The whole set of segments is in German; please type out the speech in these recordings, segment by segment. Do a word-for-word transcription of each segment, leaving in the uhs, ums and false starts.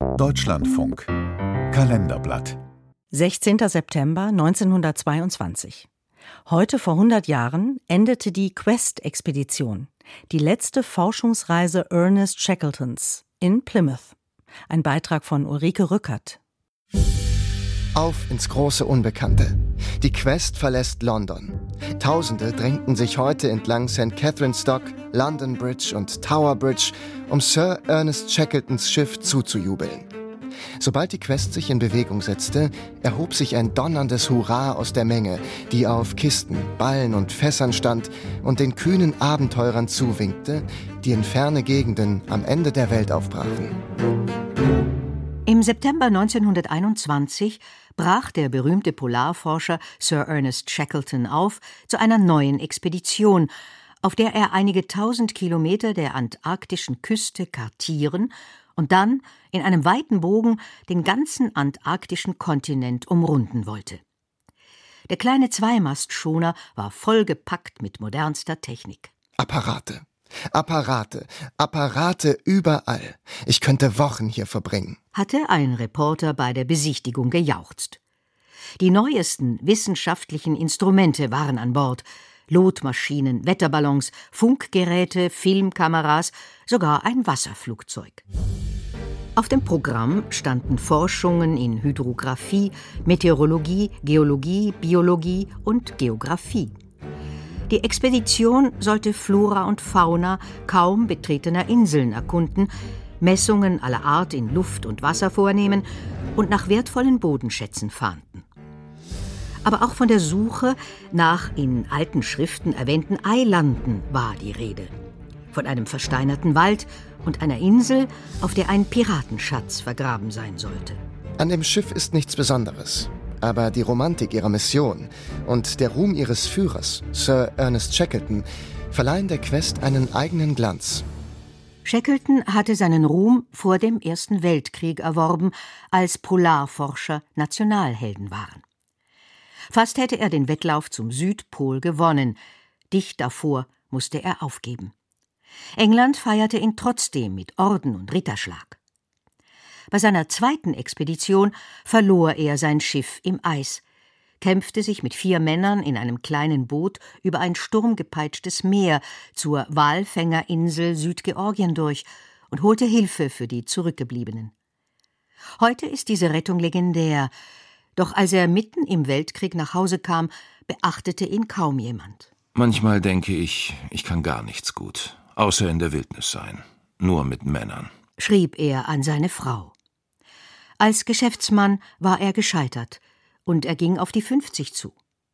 Deutschlandfunk Kalenderblatt sechzehnter September neunzehnhundertzweiundzwanzig. Heute vor hundert Jahren endete die Quest-Expedition, die letzte Forschungsreise Ernest Shackletons in Plymouth. Ein Beitrag von Ulrike Rückert. Auf ins große Unbekannte. Die Quest verlässt London. Tausende drängten sich heute entlang Sankt Catherine's Dock, London Bridge und Tower Bridge, um Sir Ernest Shackletons Schiff zuzujubeln. Sobald die Quest sich in Bewegung setzte, erhob sich ein donnerndes Hurra aus der Menge, die auf Kisten, Ballen und Fässern stand und den kühnen Abenteurern zuwinkte, die in ferne Gegenden am Ende der Welt aufbrachen. Im September neunzehnhunderteinundzwanzig brach der berühmte Polarforscher Sir Ernest Shackleton auf zu einer neuen Expedition, auf der er einige tausend Kilometer der antarktischen Küste kartieren und dann in einem weiten Bogen den ganzen antarktischen Kontinent umrunden wollte. Der kleine Zweimastschoner war vollgepackt mit modernster Technik. Apparate, Apparate, Apparate überall. Ich könnte Wochen hier verbringen, hatte ein Reporter bei der Besichtigung gejauchzt. Die neuesten wissenschaftlichen Instrumente waren an Bord. Lotmaschinen, Wetterballons, Funkgeräte, Filmkameras, sogar ein Wasserflugzeug. Auf dem Programm standen Forschungen in Hydrographie, Meteorologie, Geologie, Biologie und Geographie. Die Expedition sollte Flora und Fauna kaum betretener Inseln erkunden, Messungen aller Art in Luft und Wasser vornehmen und nach wertvollen Bodenschätzen fahnden. Aber auch von der Suche nach in alten Schriften erwähnten Eilanden war die Rede. Von einem versteinerten Wald und einer Insel, auf der ein Piratenschatz vergraben sein sollte. An dem Schiff ist nichts Besonderes. Aber die Romantik ihrer Mission und der Ruhm ihres Führers, Sir Ernest Shackleton, verleihen der Quest einen eigenen Glanz. Shackleton hatte seinen Ruhm vor dem Ersten Weltkrieg erworben, als Polarforscher Nationalhelden waren. Fast hätte er den Wettlauf zum Südpol gewonnen. Dicht davor musste er aufgeben. England feierte ihn trotzdem mit Orden und Ritterschlag. Bei seiner zweiten Expedition verlor er sein Schiff im Eis, kämpfte sich mit vier Männern in einem kleinen Boot über ein sturmgepeitschtes Meer zur Walfängerinsel Südgeorgien durch und holte Hilfe für die Zurückgebliebenen. Heute ist diese Rettung legendär, doch als er mitten im Weltkrieg nach Hause kam, beachtete ihn kaum jemand. Manchmal denke ich, ich kann gar nichts gut, außer in der Wildnis sein, nur mit Männern, schrieb er an seine Frau. Als Geschäftsmann war er gescheitert und er ging auf die fünfzig zu.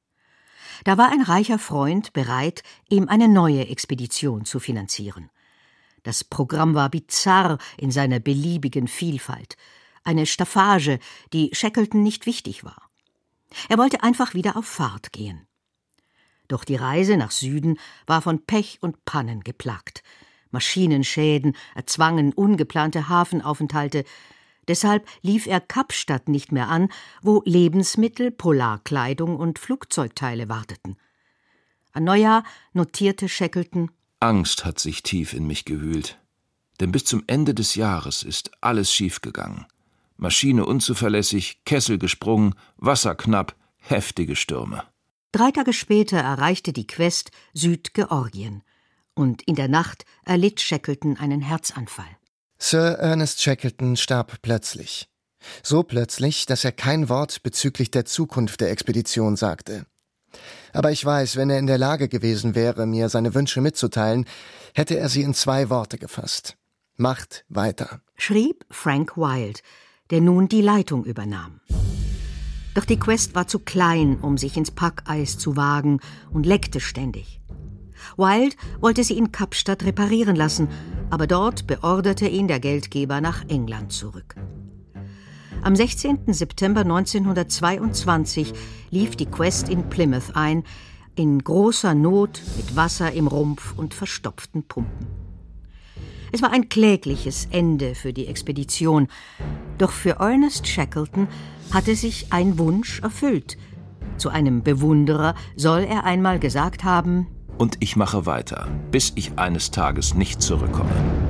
Da war ein reicher Freund bereit, ihm eine neue Expedition zu finanzieren. Das Programm war bizarr in seiner beliebigen Vielfalt, eine Staffage, die Shackleton nicht wichtig war. Er wollte einfach wieder auf Fahrt gehen. Doch die Reise nach Süden war von Pech und Pannen geplagt. Maschinenschäden erzwangen ungeplante Hafenaufenthalte. Deshalb lief er Kapstadt nicht mehr an, wo Lebensmittel, Polarkleidung und Flugzeugteile warteten. An Neujahr notierte Shackleton: Angst hat sich tief in mich gewühlt. Denn bis zum Ende des Jahres ist alles schiefgegangen. Maschine unzuverlässig, Kessel gesprungen, Wasser knapp, heftige Stürme. Drei Tage später erreichte die Quest Südgeorgien. Und in der Nacht erlitt Shackleton einen Herzanfall. Sir Ernest Shackleton starb plötzlich. So plötzlich, dass er kein Wort bezüglich der Zukunft der Expedition sagte. Aber ich weiß, wenn er in der Lage gewesen wäre, mir seine Wünsche mitzuteilen, hätte er sie in zwei Worte gefasst. Macht weiter, schrieb Frank Wild, der nun die Leitung übernahm. Doch die Quest war zu klein, um sich ins Packeis zu wagen und leckte ständig. Wild wollte sie in Kapstadt reparieren lassen, aber dort beorderte ihn der Geldgeber nach England zurück. Am sechzehnten September neunzehnhundertzweiundzwanzig lief die Quest in Plymouth ein, in großer Not mit Wasser im Rumpf und verstopften Pumpen. Es war ein klägliches Ende für die Expedition, doch für Ernest Shackleton hatte sich ein Wunsch erfüllt. Zu einem Bewunderer soll er einmal gesagt haben: Und ich mache weiter, bis ich eines Tages nicht zurückkomme.